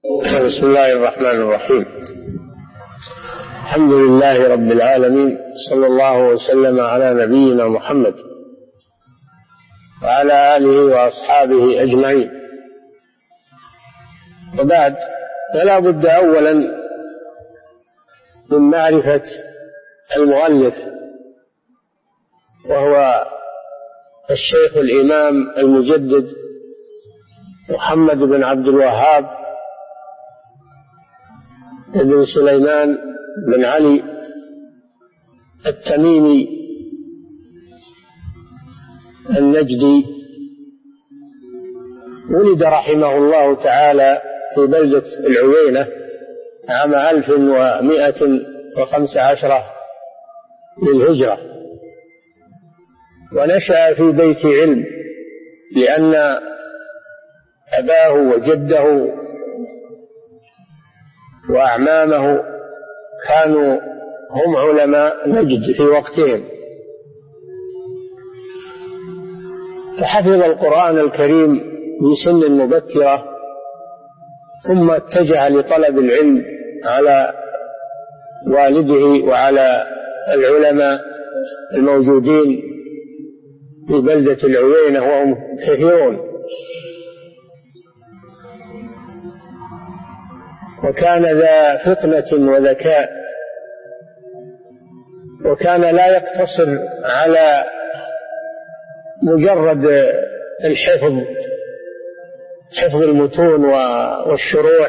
بسم الله الرحمن الرحيم. الحمد لله رب العالمين، صلى الله وسلم على نبينا محمد وعلى آله وأصحابه أجمعين. وبعد، فلا بد أولا من معرفة المؤلف، وهو الشيخ الإمام المجدد محمد بن عبد الوهاب بن سليمان بن علي التميمي النجدي. ولد رحمه الله تعالى في بلدة العوينة عام 1115 للهجرة، ونشأ في بيت علم، لأن أباه وجده وأعمامه كانوا هم علماء نجد في وقتهم، فحفظ القرآن الكريم في سن مبكرة، ثم اتجه لطلب العلم على والده وعلى العلماء الموجودين في بلدة العوينة، وهم كثيرون. وكان ذا فطنة وذكاء، وكان لا يقتصر على مجرد حفظ المتون والشروح،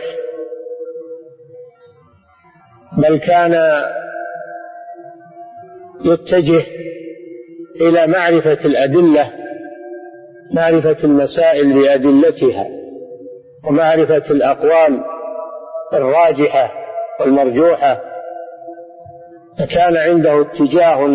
بل كان يتجه إلى معرفة الأدلة، معرفة المسائل بأدلتها، ومعرفة الأقوال الراجحة والمرجوحة. فكان عنده اتجاه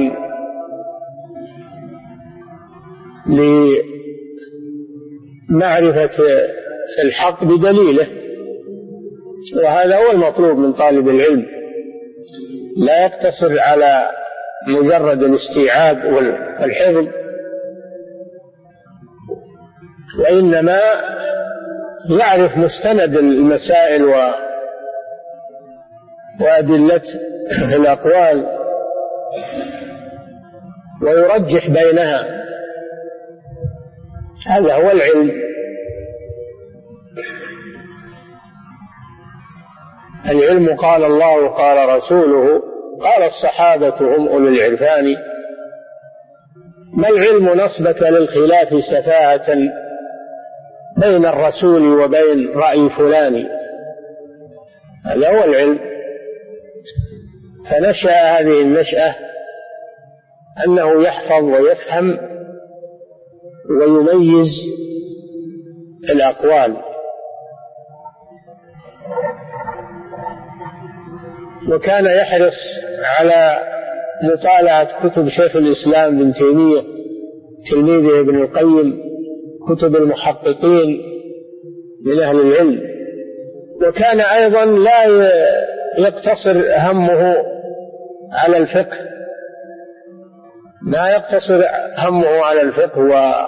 لمعرفة الحق بدليله، وهذا هو المطلوب من طالب العلم، لا يقتصر على مجرد الاستيعاب والحفظ، وإنما يعرف مستند المسائل وأدلة الأقوال، ويرجح بينها. هذا هو العلم. العلم قال الله قال رسوله قال الصحابة هم أولو العرفان. ما العلم نصبك للخلاف سفاهة بين الرسول وبين رأي فلان. هذا هو العلم. فنشأ هذه النشأة أنه يحفظ ويفهم ويميز الأقوال، وكان يحرص على مطالعة كتب شيخ الإسلام ابن تيمية تلميذه ابن القيم، كتب المحققين من أهل العلم. وكان أيضا لا يقتصر همه على الفقه، لا يقتصر همه على الفقه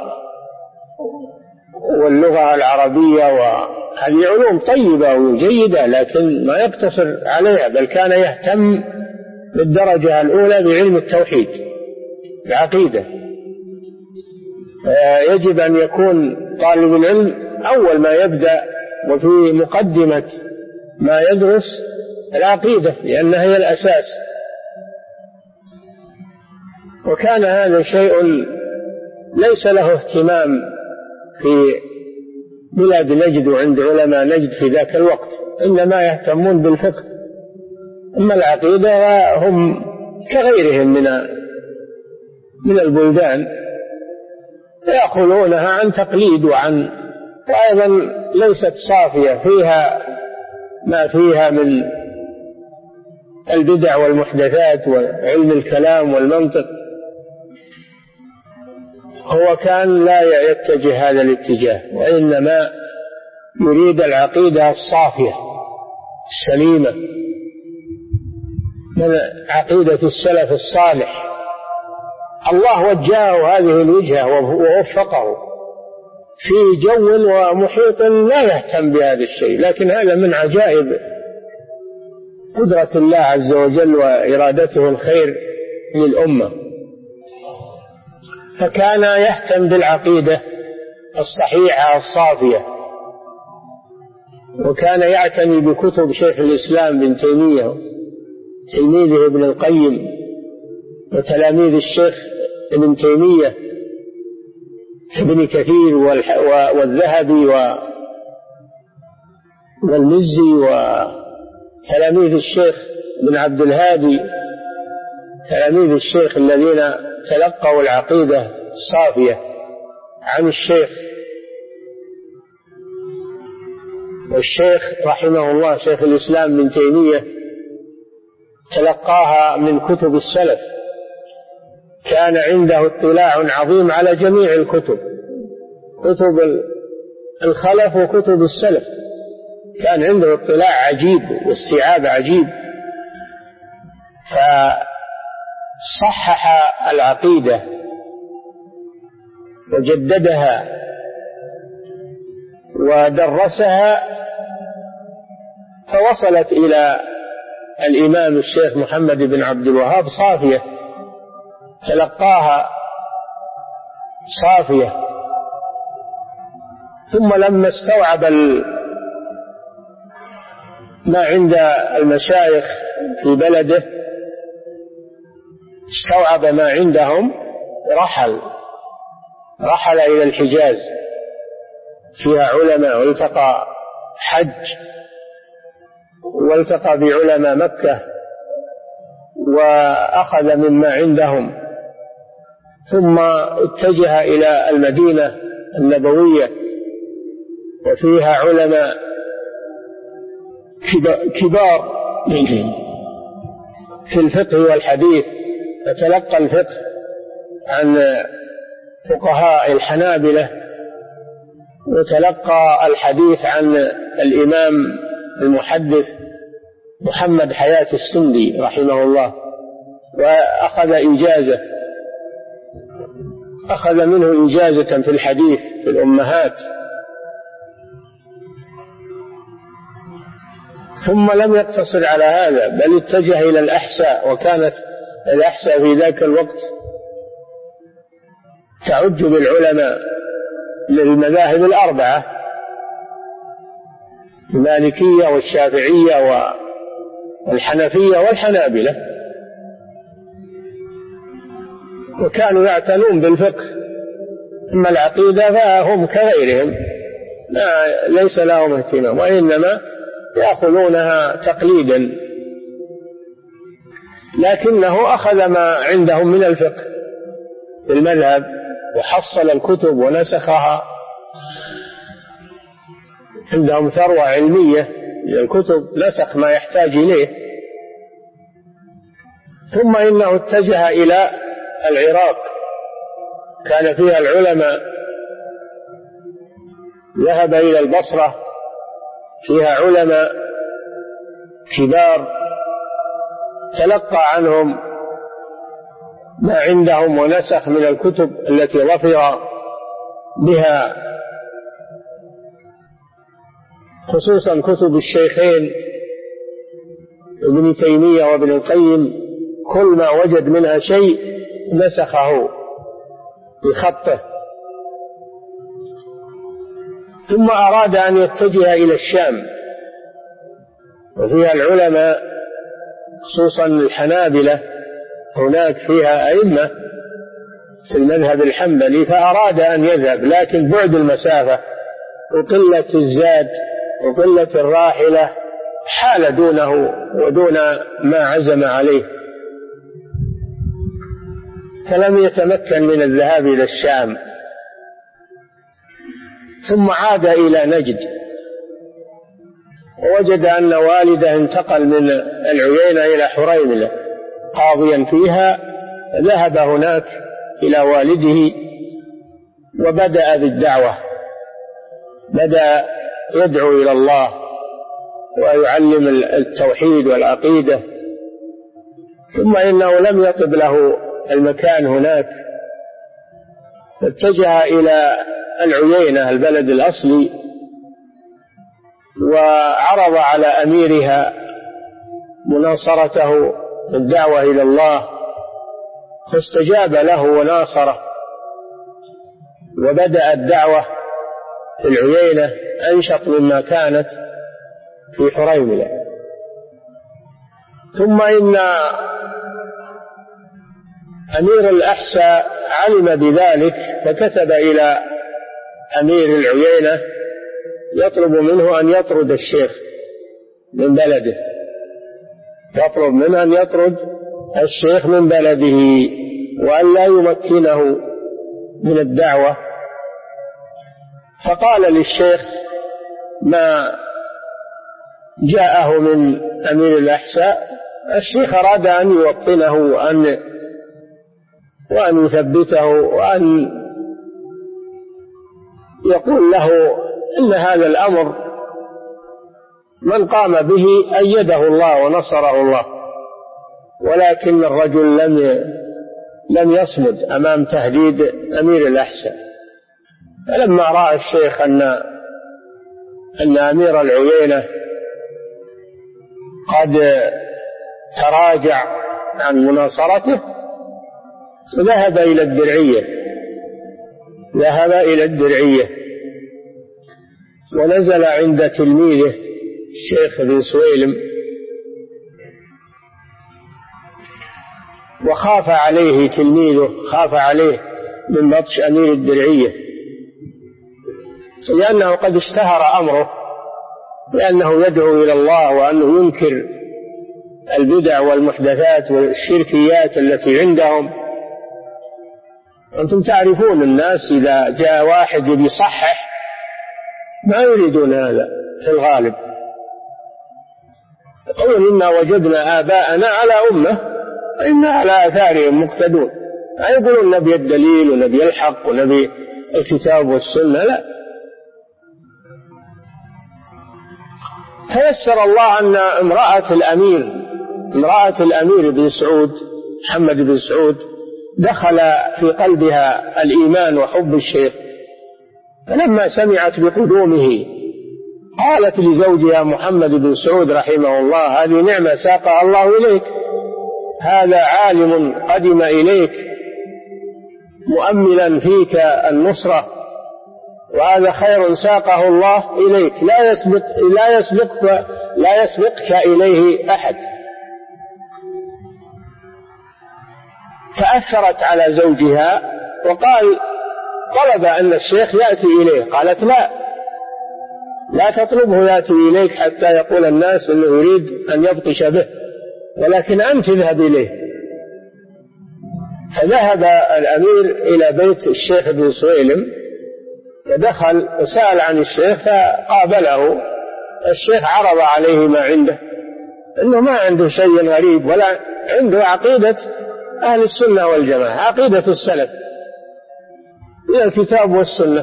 واللغة العربية، وهذه علوم طيبة وجيدة، لكن ما يقتصر عليها، بل كان يهتم بالدرجة الأولى بعلم التوحيد، العقيدة. يجب أن يكون طالب العلم أول ما يبدأ وفي مقدمة ما يدرس العقيدة، لأنها هي الأساس. وكان هذا شيء ليس له اهتمام في بلاد نجد وعند علماء نجد في ذاك الوقت، إنما يهتمون بالفقه. أما العقيدة هم كغيرهم من البلدان، يأخذونها عن تقليد وأيضا ليست صافية، فيها ما فيها من البدع والمحدثات وعلم الكلام والمنطق. هو كان لا يتجه هذا الاتجاه، وإنما يريد العقيدة الصافية السليمة من عقيدة السلف الصالح. الله وجهه هذه الوجهة ووفقه، في جو ومحيط لا يهتم بهذا الشيء، لكن هذا من عجائب قدرة الله عز وجل وإرادته الخير للأمة. فكان يهتم بالعقيدة الصحيحة الصافية، وكان يعتني بكتب شيخ الإسلام ابن تيمية تلميذه ابن القيم وتلاميذ الشيخ ابن تيمية ابن كثير والذهبي والمزي وتلاميذ الشيخ ابن عبد الهادي، تلاميذ الشيخ الذين تلقوا العقيدة الصافية عن الشيخ. والشيخ رحمه الله شيخ الإسلام ابن تيمية تلقاها من كتب السلف، كان عنده اطلاع عظيم على جميع الكتب، كتب الخلف وكتب السلف، كان عنده اطلاع عجيب واستيعاب عجيب، فصحح العقيدة وجددها ودرسها، فوصلت إلى الإمام الشيخ محمد بن عبد الوهاب صافية، تلقاها صافية. ثم لما استوعب ما عند المشايخ في بلده، استوعب ما عندهم، رحل إلى الحجاز فيها علماء، والتقى حج والتقى بعلماء مكة وأخذ مما عندهم، ثم اتجه إلى المدينة النبوية وفيها علماء كبار في الفقه والحديث، فتلقى الفقه عن فقهاء الحنابلة، وتلقى الحديث عن الإمام المحدث محمد حياة السندي رحمه الله، وأخذ إجازة، أخذ منه إجازة في الحديث في الأمهات. ثم لم يقتصر على هذا، بل اتجه إلى الأحساء، وكانت الأحساء في ذاك الوقت تعج بالعلماء للمذاهب الأربعة، المالكية والشافعية والحنفية والحنابلة، وكانوا يعتنون بالفقه. أما العقيدة فهم كغيرهم ليس لهم اهتمام، وإنما يأخذونها تقليدا، لكنه أخذ ما عندهم من الفقه في المذهب وحصل الكتب ونسخها، عندهم ثروة علمية للكتب، نسخ ما يحتاج إليه. ثم إنه اتجه إلى العراق، كان فيها العلماء، ذهب إلى البصرة فيها علماء كبار، تلقى عنهم ما عندهم ونسخ من الكتب التي ظفر بها، خصوصا كتب الشيخين ابن تيمية وابن القيم، كل ما وجد منها شيء نسخه بخطه. ثم أراد أن يتجه إلى الشام، وفيها العلماء خصوصا الحنابلة، هناك فيها أئمة في المذهب الحنبلي، فأراد أن يذهب، لكن بعد المسافة وقلة الزاد وقلة الراحلة حال دونه ودون ما عزم عليه، فلم يتمكن من الذهاب إلى الشام. ثم عاد إلى نجد، ووجد أن والده انتقل من العيينة إلى حريملة قاضيا فيها، ذهب هناك إلى والده وبدأ بالدعوة، بدأ يدعو إلى الله ويعلم التوحيد والعقيدة. ثم إنه لم يطب له المكان هناك، اتجه إلى العيينة البلد الأصلي، وعرض على أميرها مناصرته الدعوة إلى الله، فاستجاب له وناصره، وبدأ الدعوة في العيينة أنشط مما كانت في حريملة. ثم إن أمير الأحساء علم بذلك، فكتب إلى أمير العيينة يطلب منه أن يطرد الشيخ من بلده، يطلب منه أن يطرد الشيخ من بلده وأن لا يمكنه من الدعوة. فقال للشيخ ما جاءه من أمير الأحساء. الشيخ أراد أن يوطنه وأن يثبته، وأن يقول له إن هذا الأمر من قام به أيده الله ونصره الله، ولكن الرجل لم يصمد أمام تهديد أمير الأحساء. فلما رأى الشيخ أن أمير العيينة قد تراجع عن مناصرته، ذهب إلى الدرعية ونزل عند تلميذه الشيخ بن سويلم، وخاف عليه تلميذه، خاف عليه من بطش أمير الدرعية، لأنه قد اشتهر أمره لأنه يدعو إلى الله، وأنه ينكر البدع والمحدثات والشركيات التي عندهم. أنتم تعرفون الناس إذا جاء واحد يصحح ما يريدون هذا في الغالب، يقولون إنا وجدنا آباءنا على أمة وإنا على آثارهم مقتدون، لا يقولون نبي الدليل ونبي الحق ونبي الكتاب والسنة، لا. فيسر الله أن امرأة الأمير بن سعود، محمد بن سعود، دخل في قلبها الإيمان وحب الشيخ، فلما سمعت بقدومه قالت لزوجها محمد بن سعود رحمه الله: هذه نعمة ساقها الله إليك، هذا عالم قدم إليك مؤملا فيك النصرة، وهذا خير ساقه الله إليك لا يسبقك إليه أحد. فأثرت على زوجها طلب أن الشيخ يأتي إليه، قالت لا تطلبه يأتي إليك حتى يقول الناس أنه يريد أن يبطش به، ولكن أنت اذهب إليه. فذهب الأمير إلى بيت الشيخ بن سويلم، ودخل وسأل عن الشيخ، فقابله الشيخ، عرض عليه ما عنده، إنه ما عنده شيء غريب، ولا عنده عقيدة أهل السنة والجماعة، عقيدة السلف من الكتاب والسنة.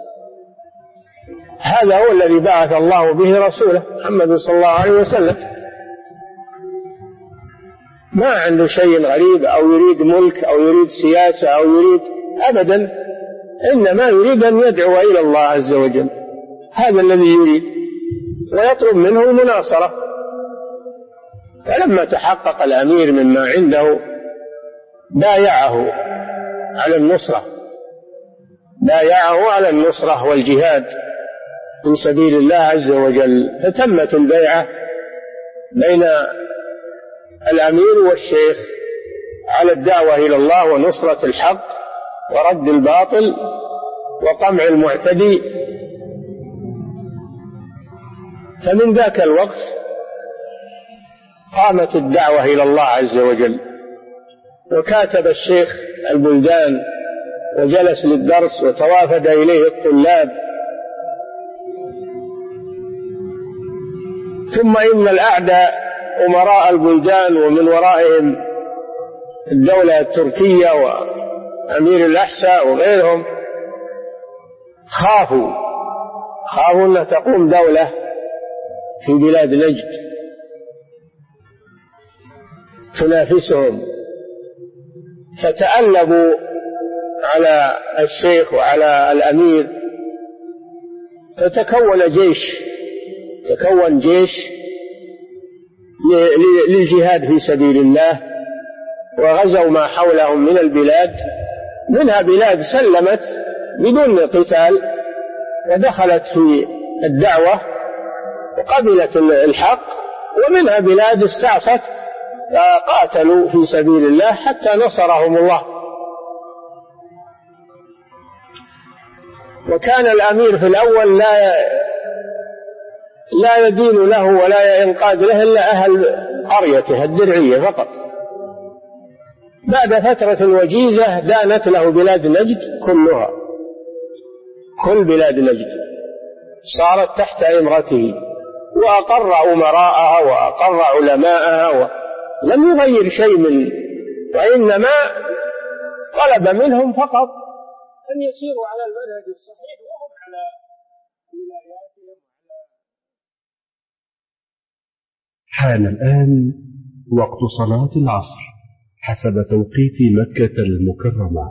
هذا هو الذي بعث الله به رسوله محمد صلى الله عليه وسلم، ما عنده شيء غريب أو يريد ملك أو يريد سياسة أو يريد أبدا، إنما يريد أن يدعو إلى الله عز وجل، هذا الذي يريد، ويطلب منه المناصرة. فلما تحقق الأمير مما عنده بايعه على النصرة والجهاد في سبيل الله عز وجل. فتمت البيعة بين الأمير والشيخ على الدعوة إلى الله ونصرة الحق ورد الباطل وقمع المعتدي. فمن ذاك الوقت قامت الدعوة إلى الله عز وجل، وكاتب الشيخ البلدان وجلس للدرس وتوافد إليه الطلاب. ثم إن الأعداء أمراء البلدان ومن ورائهم الدولة التركية وأمير الأحساء وغيرهم خافوا أن تقوم دولة في بلاد نجد تنافسهم، فتألبوا على الشيخ وعلى الأمير، فتكون جيش للجهاد في سبيل الله، وغزوا ما حولهم من البلاد، منها بلاد سلمت بدون قتال ودخلت في الدعوة وقبلت الحق، ومنها بلاد استعصت فقاتلوا في سبيل الله حتى نصرهم الله. وكان الأمير في الأول لا يدين له ولا ينقاد له إلا أهل قريته الدرعية فقط. بعد فترة وجيزة دانت له بلاد نجد كلها، كل بلاد نجد صارت تحت إمرته، وأقر أمراءها وأقر علماءها، لم يغير شيء وإنما طلب منهم فقط أن يسيروا على المنهج الصحيح وهم على ولاياتهم. حان الآن وقت صلاة العصر حسب توقيت مكة المكرمة.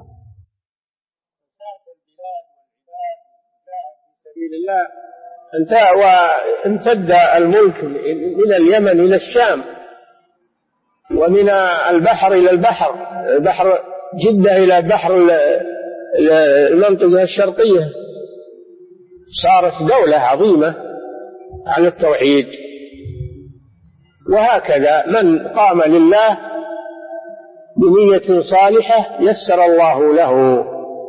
وامتد الملك من اليمن إلى الشام، ومن البحر إلى البحر، بحر جدة إلى بحر المنطقة الشرقية، صارت دولة عظيمة على التوحيد. وهكذا من قام لله بنية صالحة يسر الله له.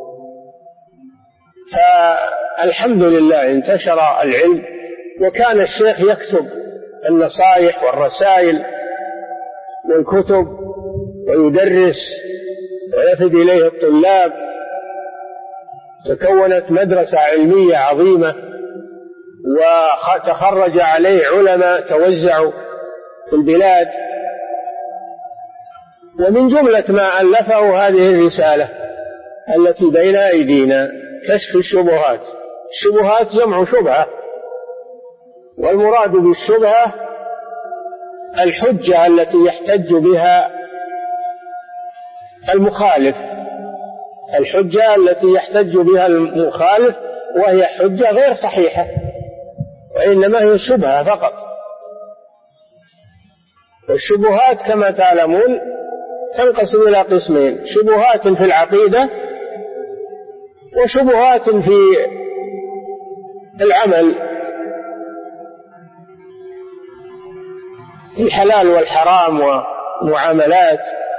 فالحمد لله انتشر العلم، وكان الشيخ يكتب النصائح والرسائل والكتب ويدرس ويفد إليه الطلاب. تكونت مدرسة علمية عظيمة، وتخرج عليه علماء توزعوا في البلاد. ومن جملة ما ألفه هذه الرسالة التي بين أيدينا، كشف الشبهات. الشبهات جمع شبهة، والمراد بالشبهة الحجة التي يحتج بها المخالف، الحجة التي يحتج بها المخالف، وهي حجة غير صحيحة وإنما هي شبهة فقط. والشبهات كما تعلمون تنقسم إلى قسمين: شبهات في العقيدة، وشبهات في العمل، الحلال والحرام ومعاملات.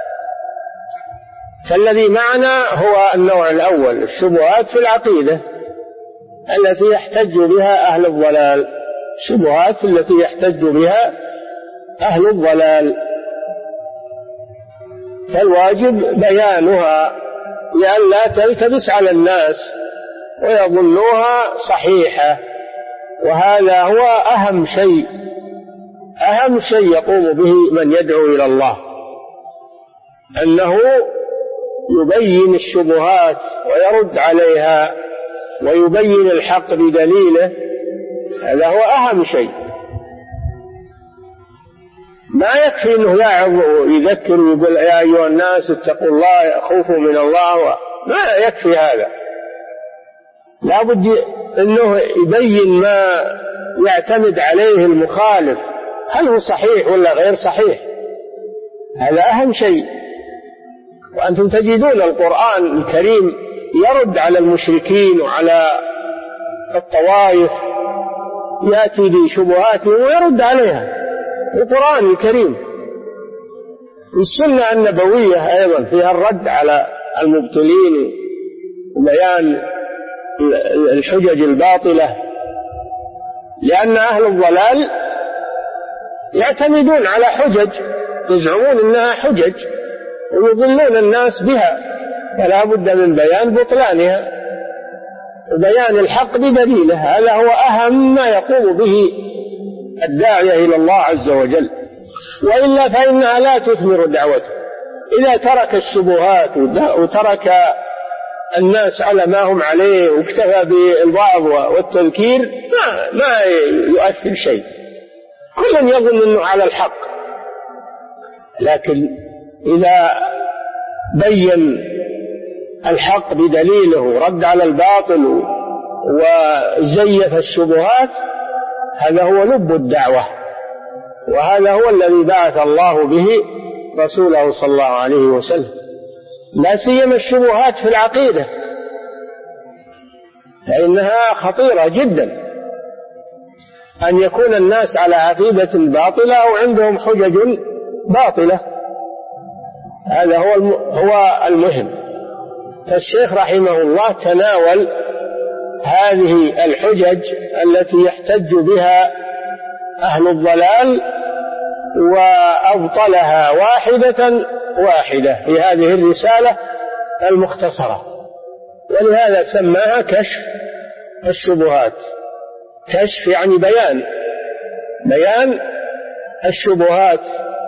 فالذي معنا هو النوع الأول، الشبهات في العقيدة التي يحتج بها أهل الضلال، الشبهات التي يحتج بها أهل الضلال، فالواجب بيانها لئلا تلتبس على الناس ويظنوها صحيحة. وهذا هو أهم شيء يقوم به من يدعو إلى الله، أنه يبين الشبهات ويرد عليها ويبين الحق بدليله. هذا هو أهم شيء. ما يكفي أنه يعظ ويذكر ويقول يا أيها الناس اتقوا الله خوفوا من الله، ما يكفي هذا. لا بد أنه يبين ما يعتمد عليه المخالف، هل هو صحيح ولا غير صحيح. هذا أهم شيء. وأنتم تجدون القرآن الكريم يرد على المشركين وعلى الطوائف، يأتي بشبهاتهم ويرد عليها. القرآن الكريم والسنة النبوية أيضا فيها الرد على المبطلين وبيان الحجج الباطلة، لأن أهل الضلال يعتمدون على حجج يزعمون أنها حجج ويضلون الناس بها، فلا بد من بيان بطلانها وبيان الحق بدليله. هذا هو أهم ما يقوم به الداعية إلى الله عز وجل، وإلا فإنها لا تثمر دعوته. إذا ترك الشبهات وترك الناس على ما هم عليه واكتفى بالوعظ والتذكير ما يؤثر شيء. كل يظن أنه على الحق، لكن إذا بين الحق بدليله ورد على الباطل وزيف الشبهات، هذا هو لب الدعوة، وهذا هو الذي بعث الله به رسوله صلى الله عليه وسلم، لا سيما الشبهات في العقيدة فإنها خطيرة جدا، أن يكون الناس على عقيدة باطلة أو عندهم حجج باطلة، هذا هو المهم. فالشيخ رحمه الله تناول هذه الحجج التي يحتج بها أهل الضلال وأبطلها واحدة واحدة في هذه الرسالة المختصرة، ولهذا سماها كشف الشبهات. كشف يعني بيان الشبهات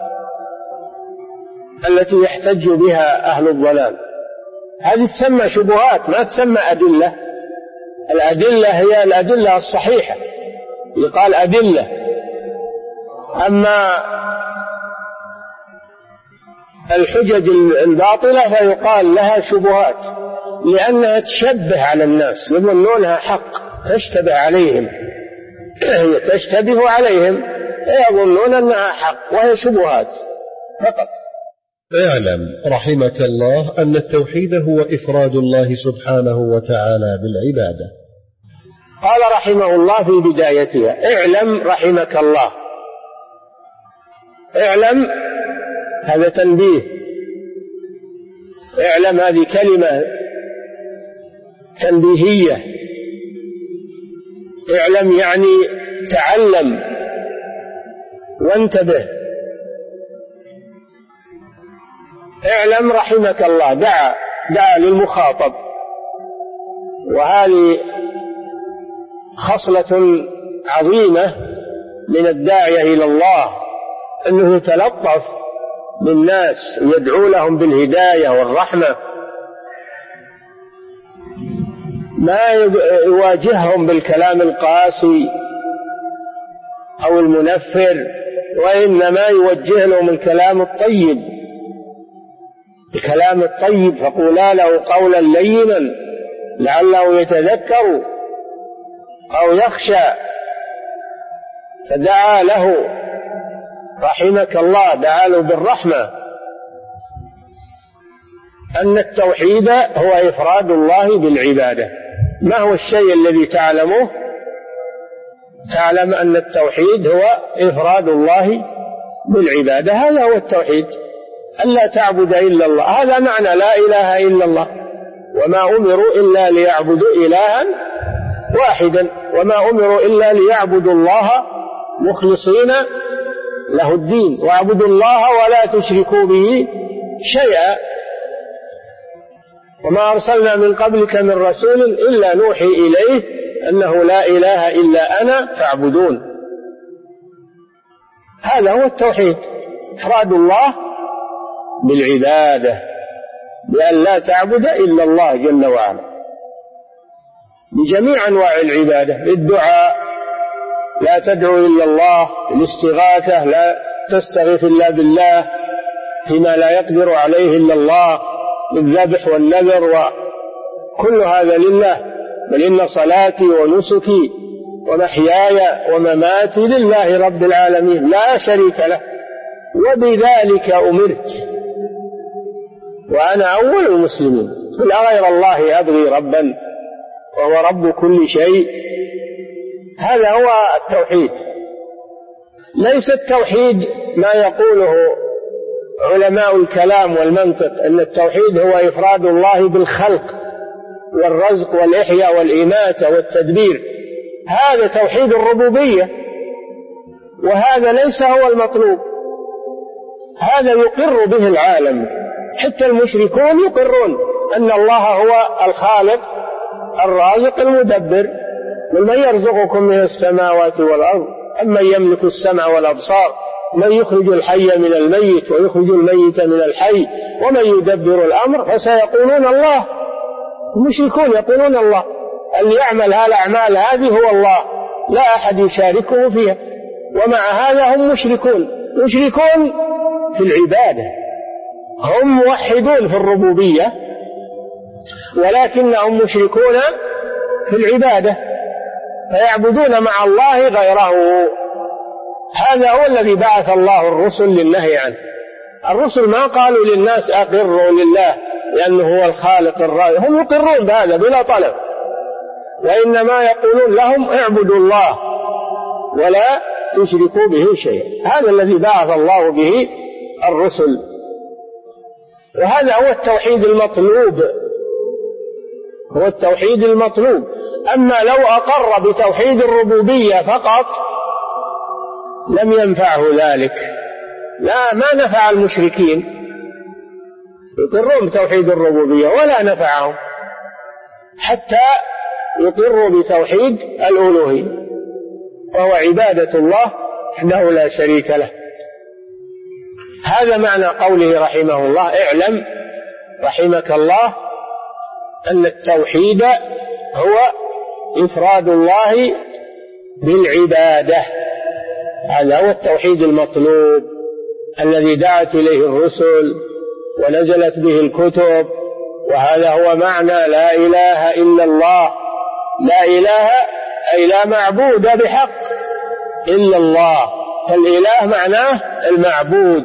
التي يحتج بها أهل الضلال. هذه تسمى شبهات ما تسمى أدلة. الأدلة هي الأدلة الصحيحة يقال أدلة، أما الحجج الباطلة فيقال لها شبهات، لأنها تشبه على الناس، يظنونها حق، تشتبه عليهم تشتبه عليهم يظنون أنها حق وهي شبهات فقط. اعلم رحمك الله أن التوحيد هو إفراد الله سبحانه وتعالى بالعبادة. قال رحمه الله في بدايتها: اعلم رحمك الله. اعلم هذا تنبيه، اعلم هذه كلمة تنبيهية، اعلم يعني تعلم وانتبه. اعلم رحمك الله، دعا للمخاطب، وهذه خصلة عظيمة من الداعية إلى الله، أنه يتلطف بالناس ويدعو لهم بالهداية والرحمة، ما يواجههم بالكلام القاسي أو المنفر، وإنما يوجه لهم الكلام الطيب. الكلام الطيب: فقولا له قولا لينا لعله يتذكر أو يخشى. فدعا له رحمك الله، دعا له بالرحمة، أن التوحيد هو إفراد الله بالعبادة. ما هو الشيء الذي تعلمه؟ تعلم أن التوحيد هو إفراد الله بالعبادة، هذا هو التوحيد، ألا تعبد إلا الله. هذا معنى لا إله إلا الله، وما أمروا إلا ليعبدوا إلها واحدا، وما أمروا إلا ليعبدوا الله مخلصين له الدين، واعبدوا الله ولا تشركوا به شيئا، وما أرسلنا من قبلك من رسول إلا نوحي إليه أنه لا إله إلا أنا فاعبدون. هذا هو التوحيد، إفراد الله بالعبادة، بأن لا تعبد إلا الله جل وعلا بجميع أنواع العبادة. الدعاء لا تدعو إلا الله، الاستغاثة لا تستغيث إلا بالله فيما لا يقدر عليه إلا الله، الذبح والنذر وكل هذا لله. بل إن صلاتي ونسكي ومحياي ومماتي لله رب العالمين لا شريك له وبذلك أمرت وأنا أول المسلمين، قل أغير الله أبغي ربا وهو رب كل شيء. هذا هو التوحيد. ليس التوحيد ما يقوله علماء الكلام والمنطق، أن التوحيد هو إفراد الله بالخلق والرزق والإحياء والإماتة والتدبير، هذا توحيد الربوبية، وهذا ليس هو المطلوب. هذا يقر به العالم، حتى المشركون يقرون أن الله هو الخالق الرازق المدبر. قل من يرزقكم من السماوات والأرض أمن يملك السمع والأبصار من يخرج الحي من الميت ويخرج الميت من الحي ومن يدبر الأمر فسيقولون الله. المشركون يقولون الله، اللي يعمل هالأعمال هذه هو الله، لا أحد يشاركه فيها، ومع هذا هم مشركون في العبادة. هم موحدون في الربوبية ولكنهم مشركون في العبادة فيعبدون مع الله غيره. هذا هو الذي بعث الله الرسل للنهي عنه. الرسل ما قالوا للناس أقروا لله لأنه هو الخالق الرازق، هم يقرون بهذا بلا طلب، وإنما يقولون لهم اعبدوا الله ولا تشركوا به شيئا. هذا الذي بعث الله به الرسل، وهذا هو التوحيد المطلوب، هو التوحيد المطلوب. أما لو أقر بتوحيد الربوبية فقط لم ينفعه ذلك، لا، ما نفع المشركين يقرون بتوحيد الربوبية ولا نفعهم حتى يقروا بتوحيد الألوهية، وهو عبادة الله وحده لا شريك له. هذا معنى قوله رحمه الله: اعلم رحمك الله أن التوحيد هو إفراد الله بالعبادة. هذا هو التوحيد المطلوب الذي دعت إليه الرسل ونزلت به الكتب، وهذا هو معنى لا إله إلا الله. لا إله أي لا معبود بحق إلا الله، فالإله معناه المعبود،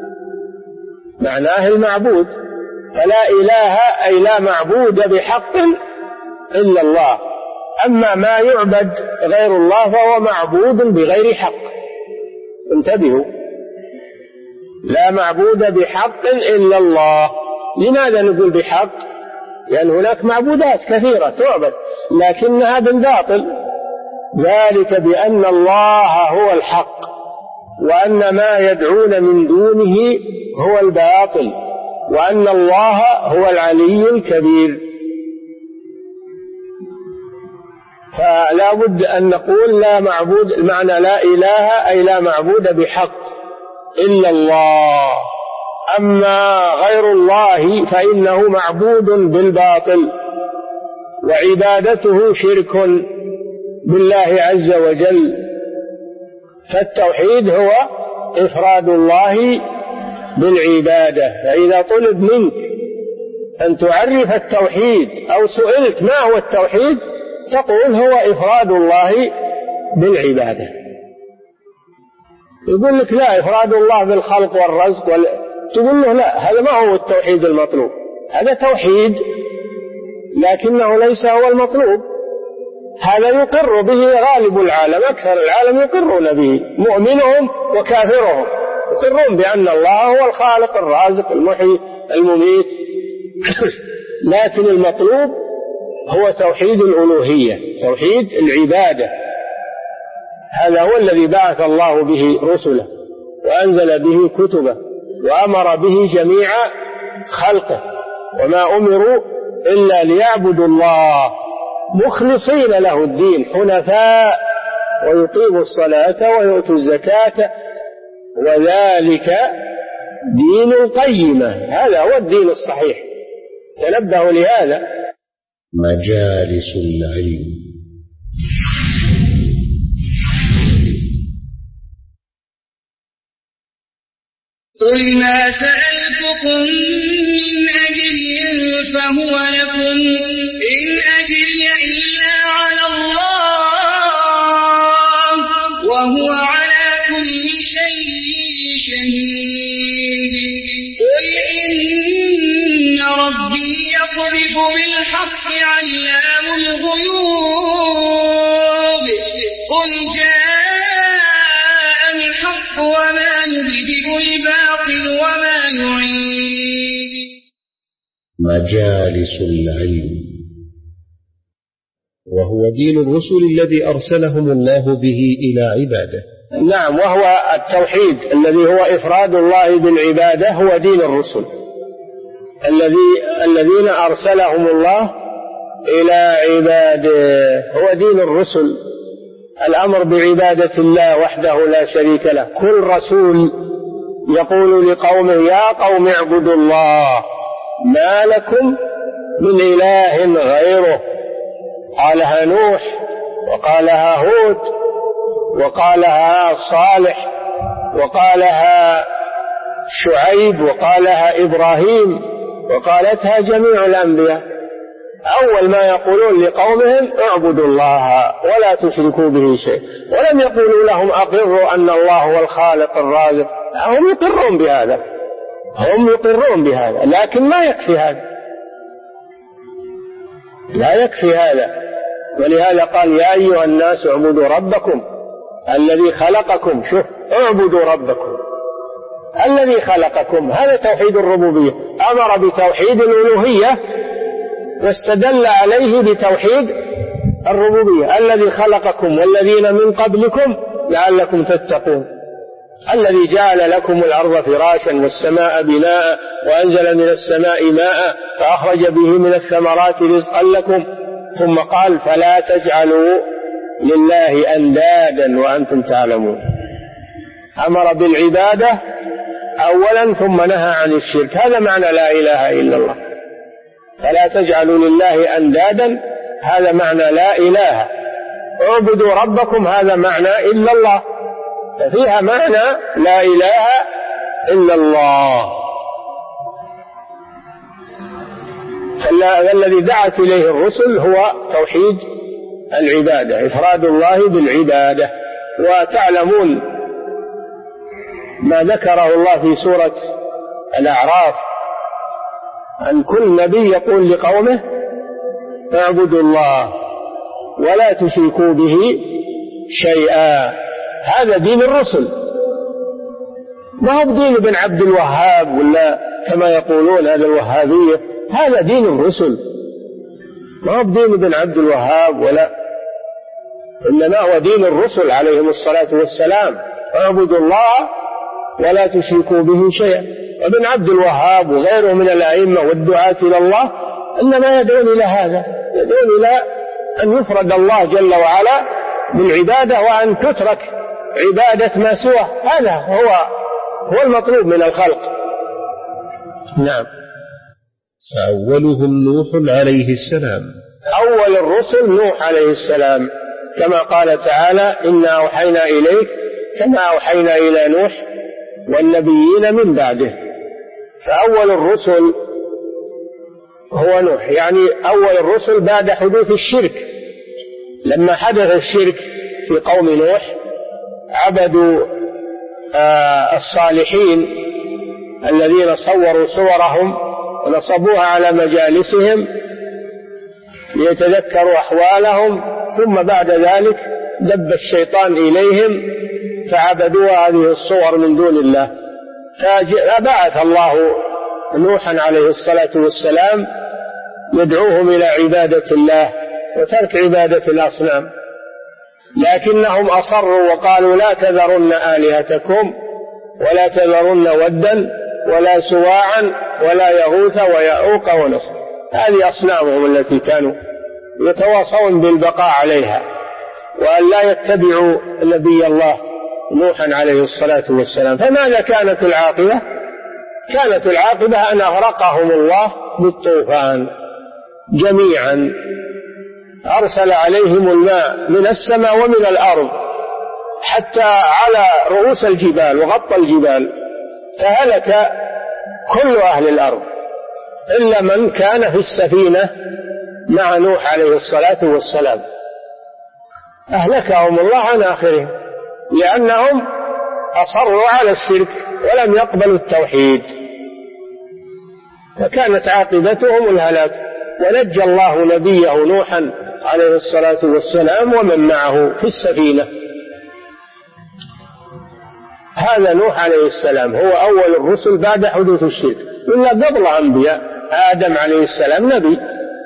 معناه المعبود، فلا إله أي لا معبود بحق إلا الله. أما ما يعبد غير الله فهو معبود بغير حق. انتبهوا، لا معبود بحق إلا الله. لماذا نقول بحق؟ لأن هناك معبودات كثيرة تعبد لكنها بالباطل، ذلك بأن الله هو الحق وأن ما يدعون من دونه هو الباطل وأن الله هو العلي الكبير. فلا بد أن نقول لا معبود، المعنى لا إله أي لا معبود بحق إلا الله. أما غير الله فإنه معبود بالباطل وعبادته شرك بالله عز وجل. فالتوحيد هو إفراد الله بالعبادة. فإذا طلب منك أن تعرف التوحيد أو سئلت ما هو التوحيد تقول هو إفراد الله بالعبادة. يقول لك لا، إفراد الله بالخلق والرزق تقول له لا، هذا ما هو التوحيد المطلوب، هذا توحيد لكنه ليس هو المطلوب. هذا يقر به غالب العالم، أكثر العالم يقرون به، مؤمنهم وكافرهم يقرون بأن الله هو الخالق الرازق المحيي المميت. لكن المطلوب هو توحيد الألوهية، توحيد العبادة. هذا هو الذي بعث الله به رسله وأنزل به كتبه وأمر به جميع خلقه، وما أمروا إلا ليعبدوا الله مخلصين له الدين حنفاء ويقيموا الصلاة ويؤتوا الزكاة وذلك دين القيمة. هذا هو الدين الصحيح، تنبهوا لهذا. مجالس العلم. قل ما سألتكم من أجر فهو لكم إن أجري إلا على الله وهو على كل شيء شهيد. قل إن ربي يقذف بالحق علام الغيوب. قل جاء الحق وما يبدئ الباطل وما يعيد. مجالس العلم، وهو دين الرسل الذي أرسلهم الله به إلى عباده. نعم، وهو التوحيد الذي هو إفراد الله بالعبادة هو دين الرسل الذين أرسلهم الله إلى عباده، هو دين الرسل، الأمر بعبادة الله وحده لا شريك له. كل رسول يقول لقومه يا قوم اعبدوا الله ما لكم من إله غيره. قالها نوح وقالها هود وقالها صالح وقالها شعيب وقالها إبراهيم وقالتها جميع الأنبياء. أول ما يقولون لقومهم اعبدوا الله ولا تشركوا به شيء، ولم يقولوا لهم أقروا أن الله هو الخالق الرازق. هم يقرون بهذا، لكن ما يكفي هذا، لا يكفي هذا. ولهذا قال يا أيها الناس اعبدوا ربكم الذي خلقكم. شوف، اعبدوا ربكم الذي خلقكم، هذا توحيد الربوبية. أمر بتوحيد الألوهية واستدل عليه بتوحيد الربوبية. الذي خلقكم والذين من قبلكم لعلكم تتقون، الذي جعل لكم الأرض فراشا والسماء بناء وأنزل من السماء ماء فأخرج به من الثمرات رزقا لكم، ثم قال فلا تجعلوا لله أندادا وأنتم تعلمون. أمر بالعبادة أولا ثم نهى عن الشرك، هذا معنى لا إله إلا الله. فلا تجعلوا لله أندادا، هذا معنى لا إله. اعبدوا ربكم، هذا معنى إلا الله، ففيها معنى لا إله إلا الله. فالذي دعت إليه الرسل هو توحيد العبادة، إفراد الله بالعبادة. وتعلمون ما ذكره الله في سورة الأعراف أن كل نبي يقول لقومه اعبدوا الله ولا تشركوا به شيئا. هذا دين الرسل، ما هو دين ابن عبد الوهاب ولا كما يقولون هذا الوهابية. هذا دين الرسل، ما هو دين ابن عبد الوهاب ولا، إنما هو دين الرسل عليهم الصلاة والسلام. اعبدوا الله ولا تشركوا به شيئا. وابن عبد الوهاب وغيره من الأئمة والدعاة إلى الله إنما يدعون إلى هذا، يدعون إلى أن يفرد الله جل وعلا بالعبادة وأن تترك عبادة ما سواه. هذا هو المطلوب من الخلق. نعم. فأولهم نوح عليه السلام. أول الرسل نوح عليه السلام، كما قال تعالى إنا أوحينا إليك كما أوحينا إلى نوح والنبيين من بعده. فأول الرسل هو نوح، يعني أول الرسل بعد حدوث الشرك. لما حدث الشرك في قوم نوح عبدوا الصالحين الذين صوروا صورهم ونصبوها على مجالسهم ليتذكروا أحوالهم، ثم بعد ذلك دب الشيطان إليهم فعبدوا هذه الصور من دون الله. فبعث الله نوحا عليه الصلاة والسلام يدعوهم إلى عبادة الله وترك عبادة الأصنام، لكنهم أصروا وقالوا لا تذرن آلهتكم ولا تذرن ودا ولا سواعا ولا يغوث ويعوق ونصر. هذه أصنامهم التي كانوا يتواصون بالبقاء عليها، وأن لا يتبعوا نبي الله نوحا عليه الصلاة والسلام. فماذا كانت العاقبة؟ كانت العاقبة أن أغرقهم الله بالطوفان جميعا، أرسل عليهم الماء من السماء ومن الأرض حتى على رؤوس الجبال وغطى الجبال، فهلك كل أهل الأرض إلا من كان في السفينة مع نوح عليه الصلاة والسلام. أهلكهم الله عن آخرهم لأنهم أصروا على الشرك ولم يقبلوا التوحيد، فكانت عاقبتهم الهلاك. ونجى الله نبيه نوحا عليه الصلاة والسلام ومن معه في السفينة. هذا نوح عليه السلام هو أول الرسل بعد حدوث الشرك، إلا قبل أنبياء. آدم عليه السلام نبي،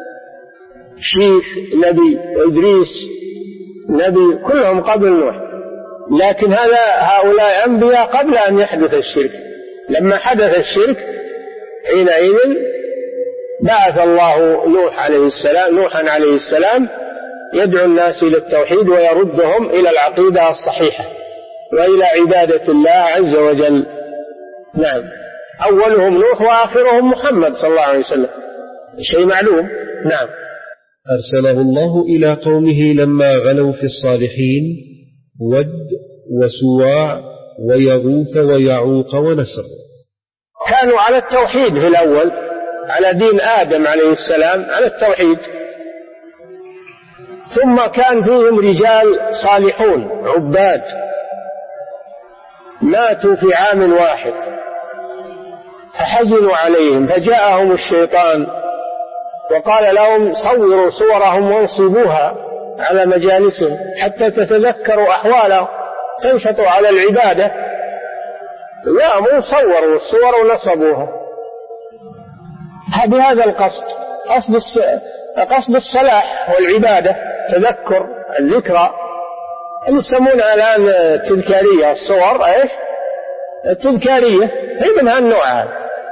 شيث نبي، إدريس نبي، كلهم قبل نوح. لكن هؤلاء أنبياء قبل أن يحدث الشرك. لما حدث الشرك حينئذ بعث الله نوحا عليه السلام يدعو الناس إلى التوحيد ويردهم إلى العقيدة الصحيحة وإلى عبادة الله عز وجل. نعم. أولهم نوح وآخرهم محمد صلى الله عليه وسلم، شيء معلوم. نعم. أرسله الله إلى قومه لما غلوا في الصالحين ود وسواع ويغوث ويعوق ونسر. كانوا على التوحيد في الأول على دين آدم عليه السلام على التوحيد. ثم كان فيهم رجال صالحون عباد ماتوا في عام واحد فحزنوا عليهم، فجاءهم الشيطان وقال لهم صوروا صورهم وانصبوها على مجالسهم حتى تتذكروا أحوالهم تنشطوا على العبادة. يا صوروا الصور ونصبوها. بهذا القصد، قصد الصلاح والعبادة، تذكر الذكرى اللي يسمونها الآن التذكارية. الصور ايش؟ التذكارية هي من هالنوع هذا.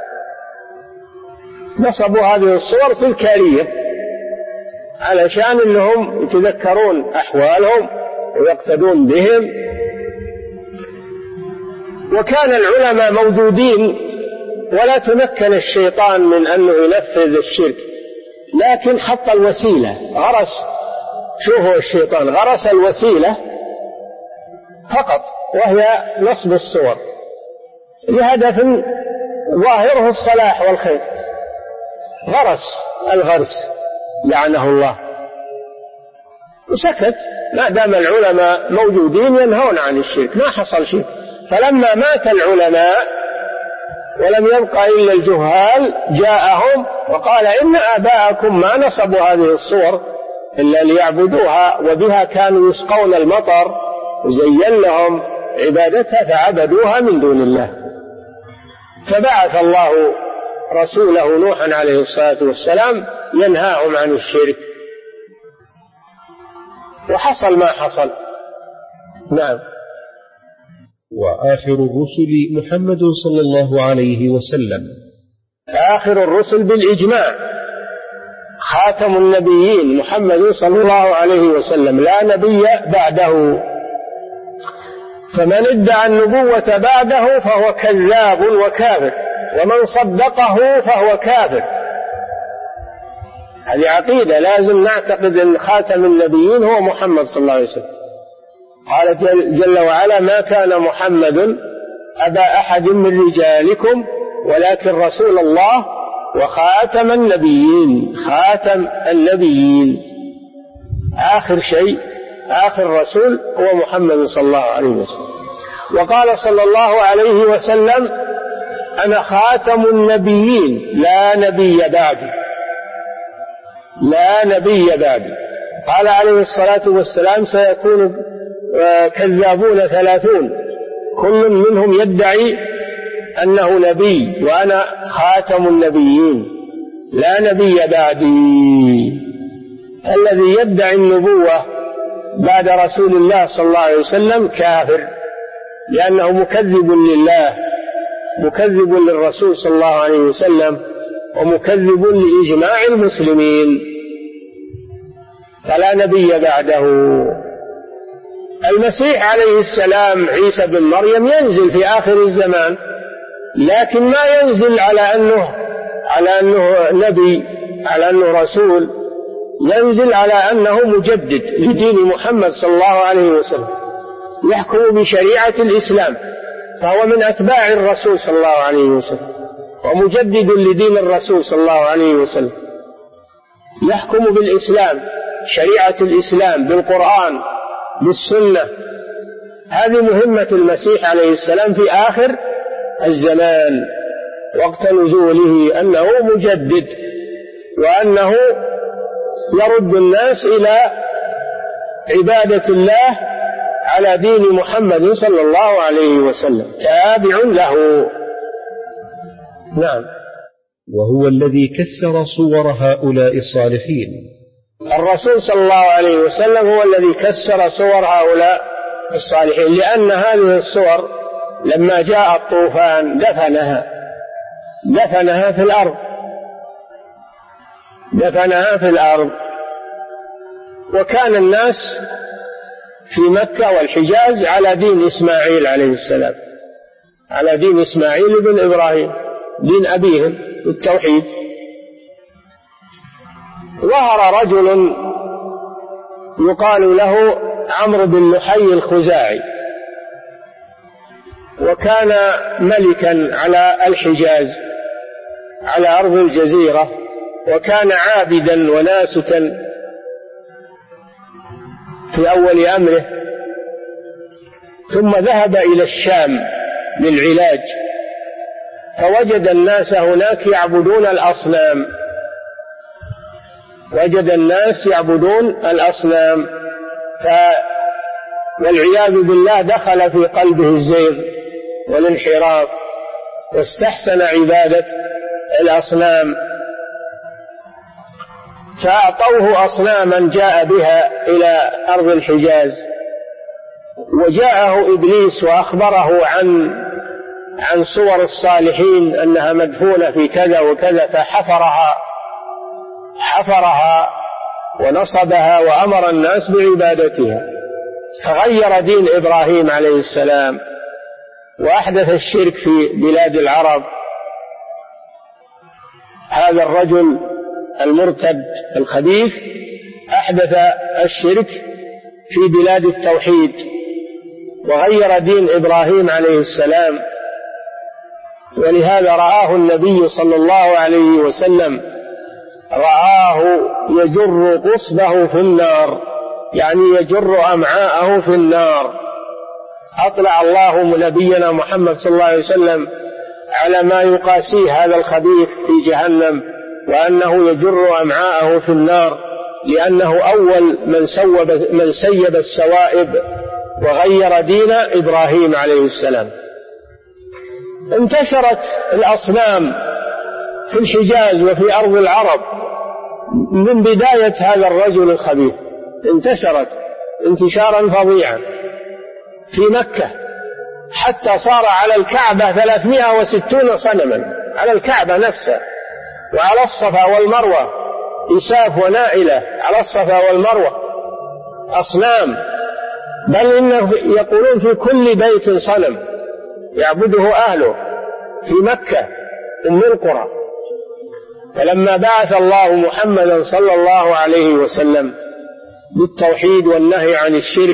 نصبوا هذه الصور تذكارية علشان انهم يتذكرون احوالهم ويقتدون بهم. وكان العلماء موجودين ولا تمكن الشيطان من انه ينفذ الشرك، لكن حط الوسيلة، غرس. شوفوا الشيطان غرس الوسيلة فقط وهي نصب الصور لهدف ظاهره الصلاح والخير. غرس الغرس لعنه الله وسكت. ما دام العلماء موجودين ينهون عن الشرك ما حصل شيء. فلما مات العلماء ولم يبقى إلا الجهال جاءهم وقال إن آباءكم ما نصبوا هذه الصور إلا ليعبدوها وبها كانوا يسقون المطر وزين لهم عبادتها فعبدوها من دون الله. فبعث الله رسوله نوحا عليه الصلاة والسلام ينهاهم عن الشرك، وحصل ما حصل. نعم. وآخر الرسل محمد صلى الله عليه وسلم. آخر الرسل بالإجماع خاتم النبيين محمد صلى الله عليه وسلم، لا نبي بعده. فمن ادعى النبوة بعده فهو كذاب وكافر، ومن صدقه فهو كافر. هذه عقيدة لازم نعتقد أن خاتم النبيين هو محمد صلى الله عليه وسلم. قال جل وعلا ما كان محمد أبا أحد من رجالكم ولكن رسول الله وخاتم النبيين. خاتم النبيين آخر شيء، آخر رسول هو محمد صلى الله عليه وسلم. وقال صلى الله عليه وسلم أنا خاتم النبيين لا نبي بعدي، لا نبي بعدي. قال عليه الصلاة والسلام سيكون كذابون 30 كل منهم يدعي أنه نبي وأنا خاتم النبيين لا نبي بعدي. الذي يدعي النبوة بعد رسول الله صلى الله عليه وسلم كافر، لأنه مكذب لله، مكذب للرسول صلى الله عليه وسلم، ومكذب لإجماع المسلمين، فلا نبي بعده. المسيح عليه السلام عيسى بن مريم ينزل في آخر الزمان، لكن ما ينزل على أنه نبي، على أنه رسول، ينزل على أنه مجدد لدين محمد صلى الله عليه وسلم، يحكم بشريعة الإسلام، فهو من أتباع الرسول صلى الله عليه وسلم ومجدد لدين الرسول صلى الله عليه وسلم، يحكم بالإسلام، شريعة الإسلام، بالقرآن، بالسنة. هذه مهمة المسيح عليه السلام في آخر الزمان وقت نزوله، أنه مجدد، وأنه يرد الناس إلى عبادة الله على دين محمد صلى الله عليه وسلم، تابع له. نعم. وهو الذي كسر صور هؤلاء الصالحين. الرسول صلى الله عليه وسلم هو الذي كسر صور هؤلاء الصالحين، لأن هذه الصور لما جاء الطوفان دفنها في الأرض، دفنها في الأرض. وكان الناس في مكة والحجاز على دين إسماعيل عليه السلام، على دين إسماعيل بن إبراهيم، دين أبيهم التوحيد. ظهر رجل يقال له عمرو بن لحي الخزاعي، وكان ملكا على الحجاز، على أرض الجزيرة، وكان عابدا وناسكا في أول أمره، ثم ذهب إلى الشام للعلاج، فوجد الناس هناك يعبدون الأصنام، وجد الناس يعبدون الأصنام، والعياذ بالله دخل في قلبه الزيغ والانحراف، واستحسن عبادة الأصنام، فأعطوه أصناما جاء بها إلى أرض الحجاز، وجاءه إبليس وأخبره عن صور الصالحين أنها مدفونة في كذا وكذا، فحفرها ونصبها وأمر الناس بعبادتها، فغير دين إبراهيم عليه السلام وأحدث الشرك في بلاد العرب. هذا الرجل المرتد الخبيث أحدث الشرك في بلاد التوحيد وغير دين إبراهيم عليه السلام، ولهذا رآه النبي صلى الله عليه وسلم، رآه يجر قصبه في النار، يعني يجر أمعاءه في النار. أطلع الله نبينا محمد صلى الله عليه وسلم على ما يقاسيه هذا الخبيث في جهنم، وأنه يجر أمعاءه في النار، لأنه أول من سيب السوائب وغير دين إبراهيم عليه السلام. انتشرت الأصنام في الحجاز وفي أرض العرب من بداية هذا الرجل الخبيث، انتشرت انتشارا فظيعا في مكة، حتى صار على الكعبة 360 صنما، على الكعبة نفسها، وعلى الصفا والمروة إساف ونائلة، على الصفا والمروة أصنام، بل إنه يقولون في كل بيت صنم يعبده أهله في مكة أم القرى. فلما بعث الله محمدا صلى الله عليه وسلم بالتوحيد والنهي عن الشرك،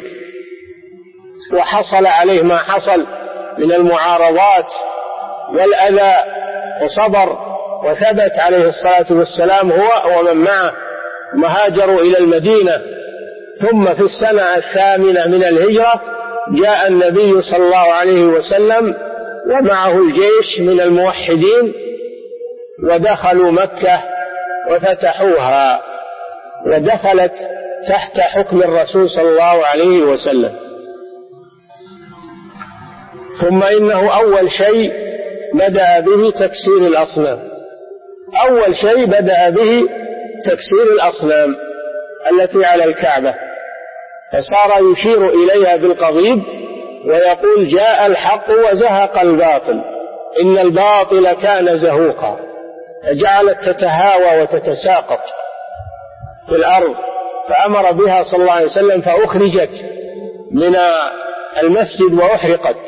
وحصل عليه ما حصل من المعارضات والأذى، وصبر وثبت عليه الصلاة والسلام هو ومن معه، وهاجروا إلى المدينة. ثم في السنة 8 من الهجرة جاء النبي صلى الله عليه وسلم ومعه الجيش من الموحدين، ودخلوا مكة وفتحوها، ودخلت تحت حكم الرسول صلى الله عليه وسلم. ثم إنه أول شيء بدأ به تكسير الأصنام، أول شيء بدأ به تكسير الأصنام التي على الكعبة، فصار يشير إليها بالقضيب ويقول جاء الحق وزهق الباطل إن الباطل كان زهوقا، فجعلت تتهاوى وتتساقط في الأرض، فأمر بها صلى الله عليه وسلم فأخرجت من المسجد وأحرقت.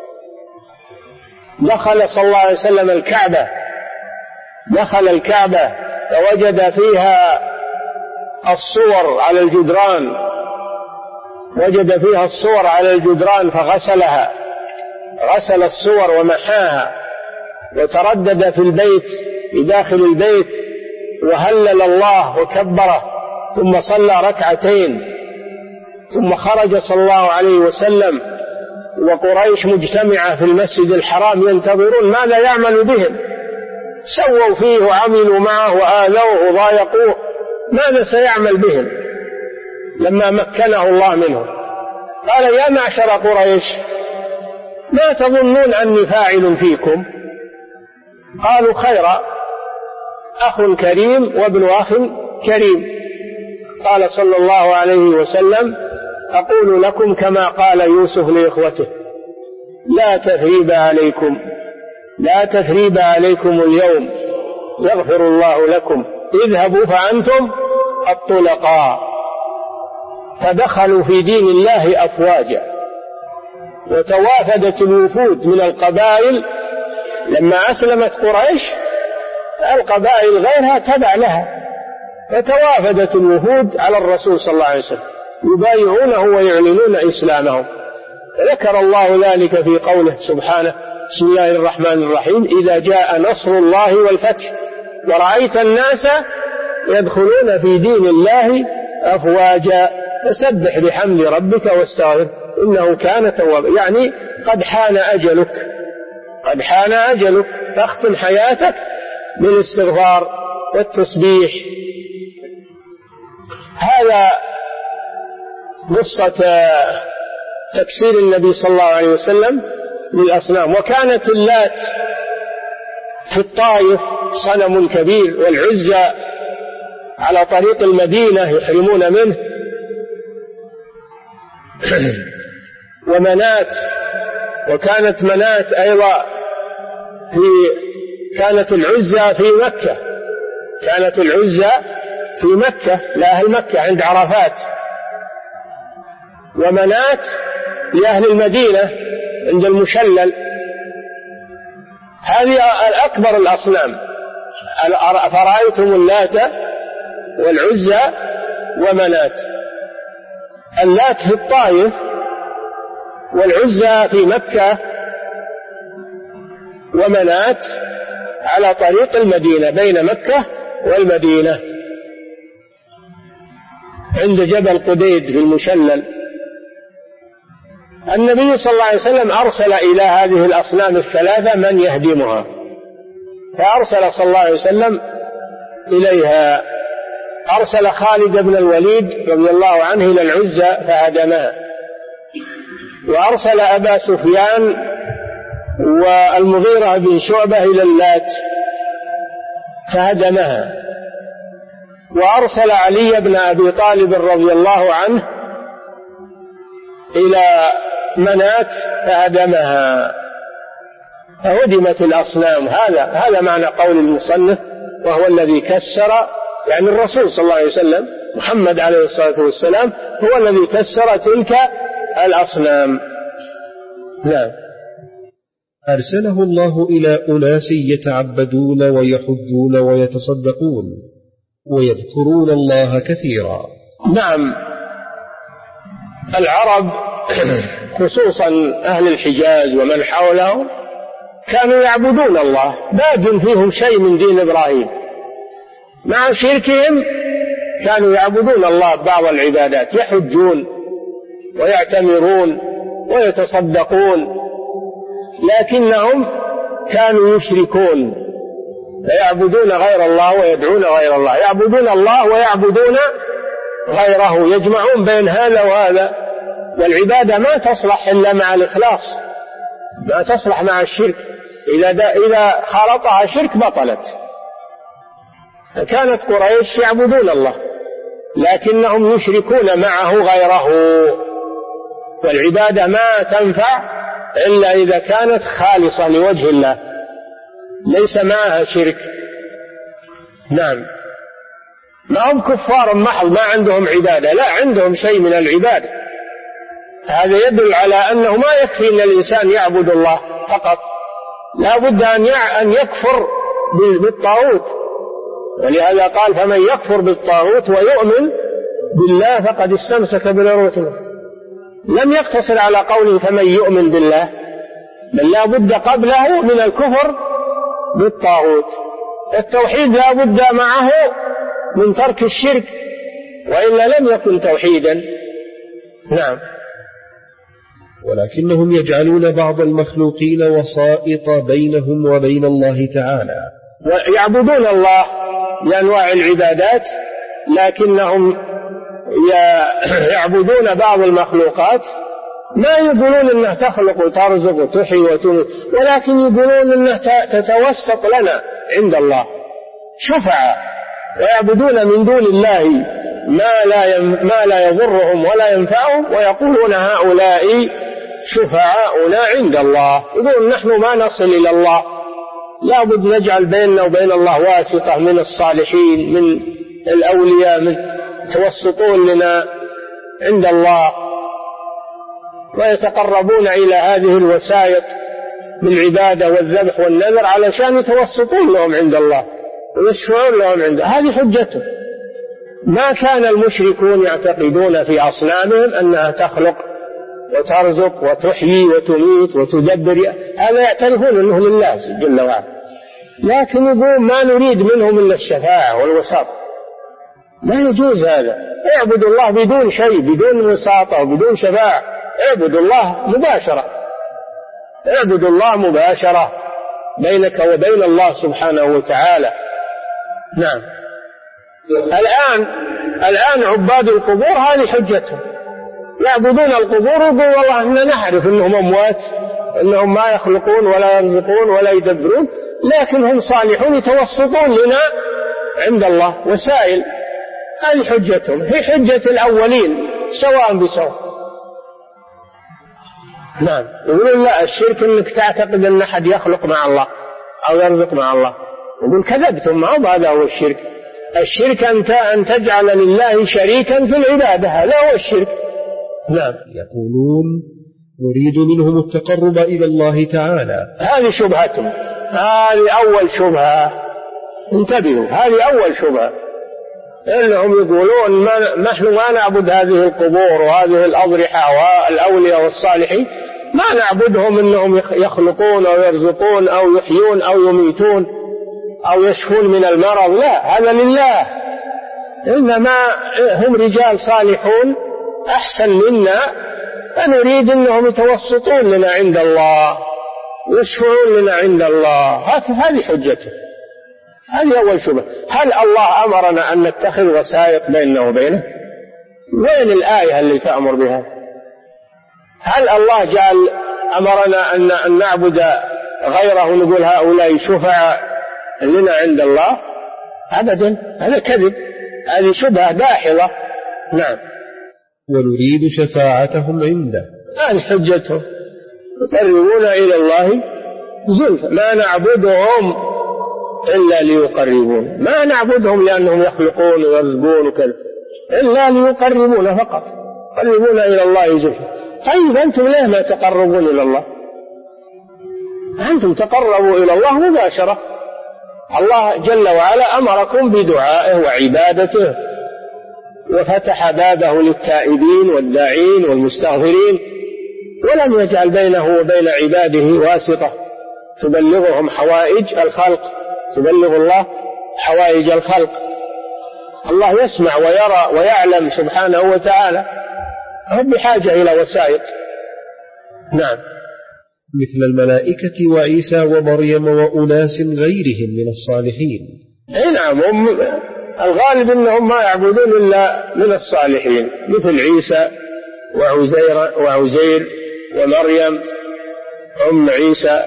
دخل صلى الله عليه وسلم الكعبة، دخل الكعبة فوجد فيها الصور على الجدران، وجد فيها الصور على الجدران فغسلها، غسل الصور ومحاها، وتردد في البيت في داخل البيت وهلل الله وكبره، ثم صلى ركعتين، ثم خرج صلى الله عليه وسلم وقريش مجتمعة في المسجد الحرام ينتظرون ماذا يعمل بهم، سووا فيه وعملوا معه وآذوه وضايقوه، ماذا سيعمل بهم لما مكنه الله منهم؟ قال يا معشر قريش ما تظنون أني فاعل فيكم؟ قالوا خيرا، أخ كريم وابن أخ كريم. قال صلى الله عليه وسلم أقول لكم كما قال يوسف لإخوته لا تثريب عليكم، لا تثريب عليكم اليوم يغفر الله لكم، اذهبوا فأنتم الطلقاء. فدخلوا في دين الله أفواجا، وتوافدت الوفود من القبائل. لما أسلمت قريش القبائل غيرها تبع لها، فتوافدت الوفود على الرسول صلى الله عليه وسلم يبايعونه ويعلنون إسلامهم. ذكر الله ذلك في قوله سبحانه بسم الله الرحمن الرحيم إذا جاء نصر الله والفتح ورأيت الناس يدخلون في دين الله أفواجا فسبح بحمد ربك واستغفر إنه كان توابا. يعني قد حان أجلك، قد حان أجلك، فاختم حياتك بالاستغفار والتسبيح. هذا قصة تكسير النبي صلى الله عليه وسلم للأصنام. وكانت اللات في الطائف صنم كبير، والعزى على طريق المدينة يحرمون منه، ومنات، وكانت منات أيضا كانت العزى في مكة، كانت العزى في مكة لأهل مكة عند عرفات، ومنات لأهل المدينة عند المشلل. هذه الأكبر الأصنام. فرأيتم اللات والعزى ومنات. اللات في الطائف والعزى في مكة ومنات على طريق المدينة بين مكة والمدينة عند جبل قديد في المشلل. النبي صلى الله عليه وسلم أرسل إلى هذه الأصنام الثلاثة من يهدمها، فأرسل صلى الله عليه وسلم إليها، أرسل خالد بن الوليد رضي الله عنه إلى العزى فهدمها، وأرسل أبا سفيان والمغيرة بن شعبة إلى اللات فهدمها، وأرسل علي بن أبي طالب رضي الله عنه إلى منات فهدمها، فهدمت الأصنام. هذا معنى قول المصنف، وهو الذي كسر، يعني الرسول صلى الله عليه وسلم محمد عليه الصلاة والسلام هو الذي كسر تلك الأصنام. نعم. أرسله الله إلى أناس يتعبدون ويحجون ويتصدقون ويذكرون الله كثيرا. نعم. العرب خصوصا أهل الحجاز ومن حولهم كانوا يعبدون الله، باق فيهم شيء من دين إبراهيم، مع شركهم كانوا يعبدون الله بعض العبادات، يحجون ويعتمرون ويتصدقون، لكنهم كانوا يشركون، فيعبدون غير الله ويدعون غير الله، يعبدون الله ويعبدون غيره، يجمعون بين هذا وهذا. والعبادة ما تصلح إلا مع الإخلاص، ما تصلح مع الشرك، إذا خالطها شرك بطلت. كانت قريش يعبدون الله لكنهم يشركون معه غيره، والعبادة ما تنفع إلا إذا كانت خالصة لوجه الله ليس معها شرك. نعم. ما هم كفار محض ما عندهم عبادة، لا، عندهم شيء من العبادة. هذا يدل على أنه ما يكفي أن الإنسان يعبد الله فقط، لا بد أن يكفر بالطاغوت، ولهذا قال فمن يكفر بالطاغوت ويؤمن بالله فقد استمسك بالعروة الوثقى. لم يقتصر على قوله فمن يؤمن بالله، بل لا بد قبله من الكفر بالطاغوت. التوحيد لا بد معه من ترك الشرك، وإلا لم يكن توحيدا. نعم. ولكنهم يجعلون بعض المخلوقين وسائط بينهم وبين الله تعالى، ويعبدون الله بأنواع العبادات، لكنهم يعبدون بعض المخلوقات، ما يقولون أنها تخلق وترزق وتحيي وتميت، ولكن يقولون أنها تتوسط لنا عند الله شفعاء، ويعبدون من دون الله ما لا يضرهم ولا ينفعهم، ويقولون هؤلاء شفعاؤنا عند الله. يقولون نحن ما نصل إلى الله، لا بد نجعل بيننا وبين الله واسطة من الصالحين من الأولياء، من توسطون لنا عند الله، ويتقربون إلى هذه الوسائط بالعبادة والذبح والنذر علشان يتوسطون لهم عند الله ويشفعون لهم عنده. هذه حجته. ما كان المشركون يعتقدون في أصنامهم أنها تخلق وترزق وتحيي وتميت وتدبر، هذا يعترفون أنه لله جل وعلا، لكن يقول ما نريد منهم إلا الشفاعة والوساطة. لا يجوز هذا. اعبدوا الله بدون شيء، بدون وساطة وبدون شفاعة. اعبدوا الله مباشرة، اعبدوا الله مباشرة بينك وبين الله سبحانه وتعالى. نعم. الآن عباد القبور هذه حجتهم، يعبدون القبور ويقول والله إننا نعرف أنهم أموات، أنهم ما يخلقون ولا يرزقون ولا يدبرون، لكن هم صالحون يتوسطون لنا عند الله وسائل. هذه حجتهم، هي حجة الأولين سواء بسواء. نعم. يقولون لا، الشرك أنك تعتقد أن أحد يخلق مع الله أو يرزق مع الله. يقول كذبتم، ما هو هذا هو الشرك. الشرك أن تجعل لله شريكا في العبادة، هذا هو الشرك. نعم. يقولون نريد منهم التقرب إلى الله تعالى. هذه شبهتهم، هذه أول شبهة، انتبهوا، هذه أول شبهة. إنهم يقولون نحن ما نعبد هذه القبور وهذه الأضرحة والأولياء والصالحين، ما نعبدهم إنهم يخلقون أو يرزقون أو يحيون أو يميتون أو يشفون من المرض، لا، هذا لله. إنما هم رجال صالحون أحسن منا، فنريد أنهم يتوسطون لنا عند الله ويشفعون لنا عند الله. هذه حجته، هذه أول شبهة. هل الله أمرنا أن نتخذ وسائط بيننا وبينه؟ وين الآية اللي تأمر بها؟ هل الله أمرنا أن نعبد غيره ونقول هؤلاء شفعاء لنا عند الله؟ أبدا، هذا كذب، هذه شبهة داحضة. نعم. ونريد شفاعتهم عنده، هذه حجتهم، يقربون إلى الله زلفى. ما نعبدهم إلا ليقربون، ما نعبدهم لأنهم يخلقون ويرزقون وكذا، إلا ليقربون فقط، يقربون إلى الله زلفى. طيب أنتم ليه ما تقربون إلى الله؟ أنتم تقربوا إلى الله مباشرة. الله جل وعلا أمركم بدعائه وعبادته، وفتح بابه للتائبين والداعين والمستغفرين، ولم يجعل بينه وبين عباده واسطة تبلغهم حوائج الخلق، تبلغ الله حوائج الخلق. الله يسمع ويرى ويعلم سبحانه وتعالى، هم بحاجة إلى وسائط. نعم. مثل الملائكة وعيسى ومريم وأناس غيرهم من الصالحين. نعم، هم الغالب أنهم ما يعبدون إلا من الصالحين، مثل عيسى وعزير ومريم أم عيسى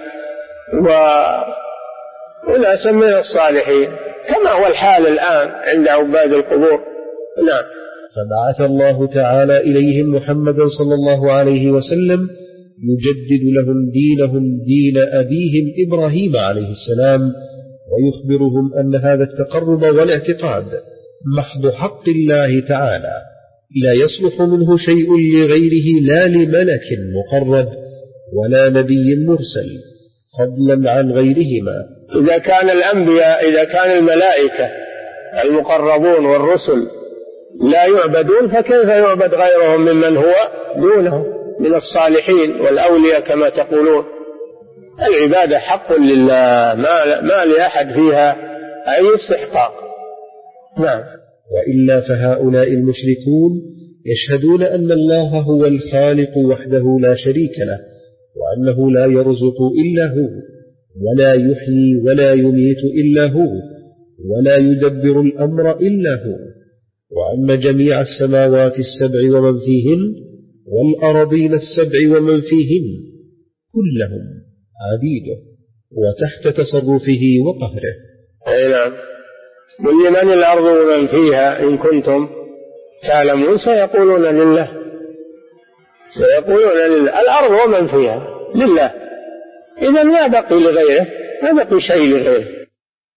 وناس من الصالحين، كما هو الحال الآن عند عباد القبور. نعم. فبعث الله تعالى إليهم محمدا صلى الله عليه وسلم يجدد لهم دينهم دين أبيهم إبراهيم عليه السلام، ويخبرهم أن هذا التقرب والاعتقاد محض حق الله تعالى، لا يصلح منه شيء لغيره، لا لملك مقرب ولا نبي مرسل، فضلا عن غيرهما. إذا كان الأنبياء، إذا كان الملائكة المقربون والرسل لا يعبدون، فكيف يعبد غيرهم ممن هو دونه من الصالحين والأولياء كما تقولون؟ العبادة حق لله، ما لأحد فيها أي استحقاق. نعم. وإلا فهؤلاء المشركون يشهدون أن الله هو الخالق وحده لا شريك له، وأنه لا يرزق إلا هو، ولا يحيي ولا يميت إلا هو، ولا يدبر الأمر إلا هو، وأن جميع السماوات السبع ومن فيهن والأرضين السبع ومن فيهن كلهم عبيده وتحت تصرفه وقهره. أي نعم. قل لمن الأرض ومن فيها إن كنتم تعلمون، سيقولون لله، سيقولون لله. الأرض ومن فيها لله، إذا لا بقي لغيره، ما بقي شيء لغيره.